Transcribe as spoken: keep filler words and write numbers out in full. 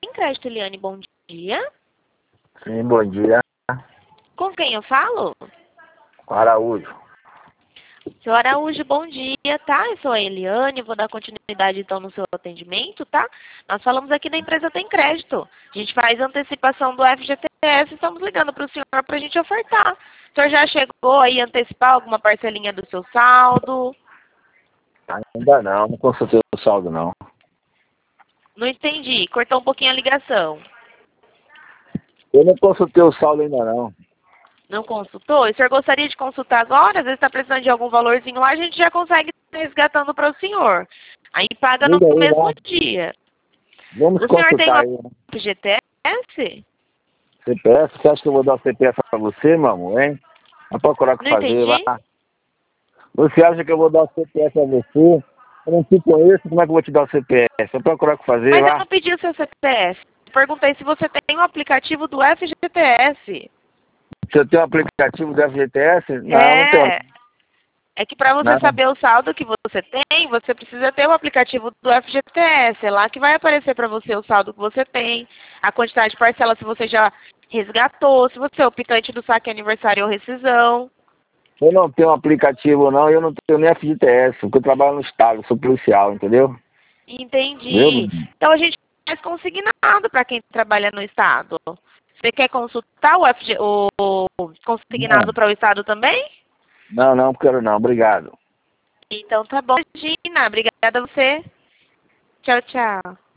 Tem Crédito, Eliane, bom dia. Sim, bom dia. Com quem eu falo? Araújo. Seu Araújo, bom dia, tá? Eu sou a Eliane, vou dar continuidade então no seu atendimento, tá? Nós falamos aqui da empresa Tem Crédito. A gente faz antecipação do F G T S, estamos ligando para o senhor para a gente ofertar. O senhor já chegou aí a antecipar alguma parcelinha do seu saldo? Ainda não, não consultei o saldo não. Não entendi, cortou um pouquinho a ligação. Eu não consultei o saldo ainda não. Não consultou? E o senhor gostaria de consultar agora? Às vezes está precisando de algum valorzinho lá, a gente já consegue estar resgatando para o senhor. Aí paga no Liga aí mesmo lá. dia. Vamos O senhor tem consultar uma aí. F G T S? C P F? Você acha que eu vou dar o C P F pra você, meu amor, hein? Vai procurar o que Não fazer entendi. lá. Você acha que eu vou dar o C P F pra você? Eu não te conheço, como é que eu vou te dar o C P F? Vai procurar o que fazer Mas eu lá. não pedi o seu C P F. Perguntei se você tem o aplicativo do F G T S. Se eu tenho um aplicativo do F G T S? Não, não tenho. É. É que para você Não. saber o saldo que você tem, você precisa ter o aplicativo do F G T S. É lá que vai aparecer para você o saldo que você tem, a quantidade de parcela se você já resgatou, se você é optante do saque aniversário ou rescisão. Eu não tenho aplicativo não, eu não tenho nem F G T S, porque eu trabalho no estado, sou policial, entendeu? Viu? Entendi. Então a gente faz consignado para quem trabalha no estado. Você quer consultar o, F G, o o Não, consignado para o estado também? não, não quero não, obrigado. Então tá bom, Gina. Obrigada a você. Tchau, tchau.